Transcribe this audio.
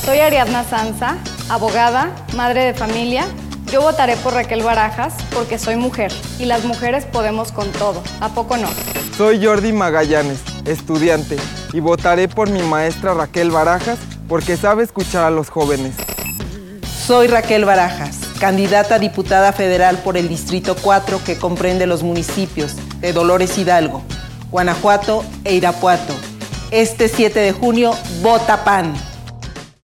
Soy Ariadna Sanza, abogada, madre de familia. Yo votaré por Raquel Barajas porque soy mujer y las mujeres podemos con todo, ¿a poco no? Soy Jordi Magallanes, estudiante, y votaré por mi maestra Raquel Barajas porque sabe escuchar a los jóvenes. Soy Raquel Barajas, candidata a diputada federal por el Distrito 4 que comprende los municipios de Dolores Hidalgo, Guanajuato e Irapuato. Este 7 de junio, vota PAN.